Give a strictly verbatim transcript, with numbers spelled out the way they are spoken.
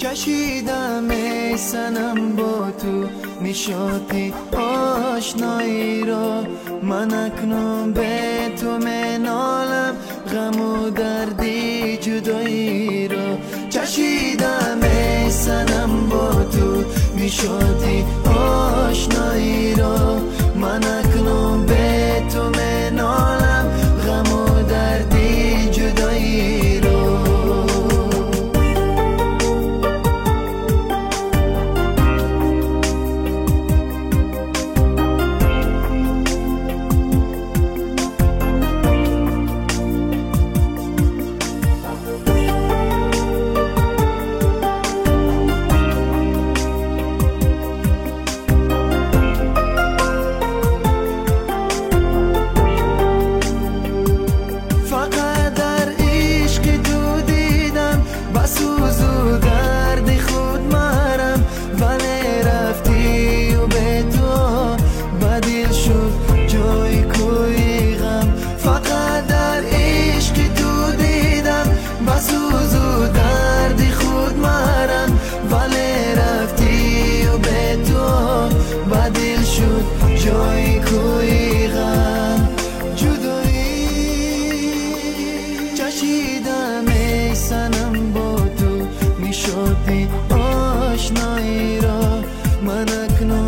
چشیدم ای صنم با تو میشدی آشنایی را، من اکنون به تو منالم غم و دردی جدایی را. چشیدم ای صنم با تو میشدی آشنایی را، من اکنون به تو منالم غم و دردی جدایی را. جای کوی غم جدایی چشیدم ای صنم با تو میشدی آشنایی را، من اکنون